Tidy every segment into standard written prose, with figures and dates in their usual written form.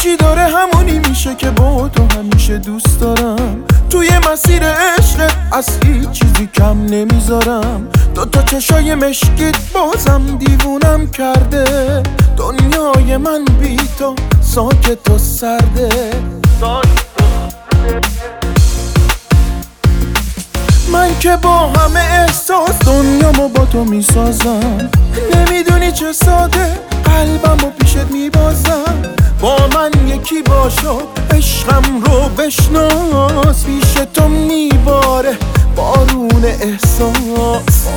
هرچی داره همونی میشه که با تو همیشه دوست دارم. توی مسیر عشقت از هیچ چیزی کم نمیذارم. دوتا چشای مشکیت بازم دیوونم کرده. دنیای من بی تو ساکت و سرده. من که با همه احساس دنیامو با تو میسازم. نمیدونی چه ساده قلبمو پیشت میبازم. با من یکی باشو عشقم رو بشناس. پیش تو میباره بارون احساس.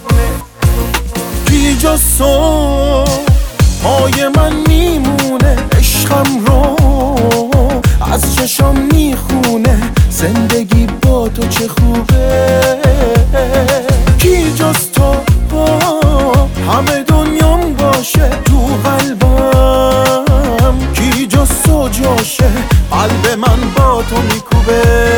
بی جز تو پای من میمونه. عشقم رو از چشام میخونه. زندگی با تو چه خوبه. کی جز تو همه دنیام باشه تو قلبم. کی جز تو جاشه قلب من با تو میکوبه.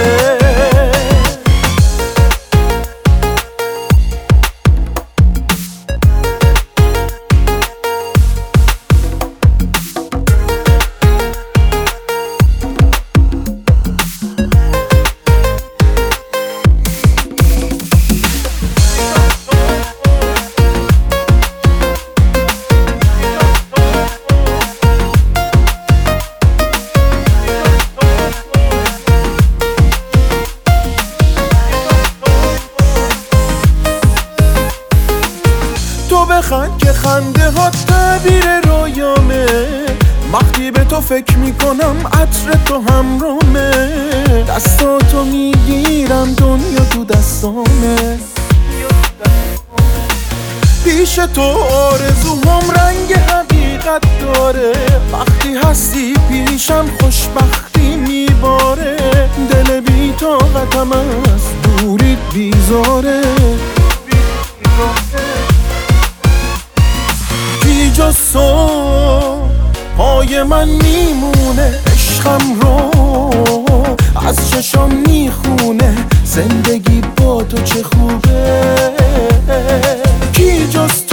تو بخند که خنده ها تعبیر رویامه. وقتی به تو فکر میکنم عطر تو همرامه. دستاتو میگیرم دنیا تو دستامه. پیش تو آرزوام رنگ حقیقت داره. وقتی هستی پیشم خوشبختی میباره. دل بی طاقتم از دوریت بیزاره. بی جز تو پای من میمونه. عشقم رو از چشام میخونه. زندگی با تو چه خوبه. کی جز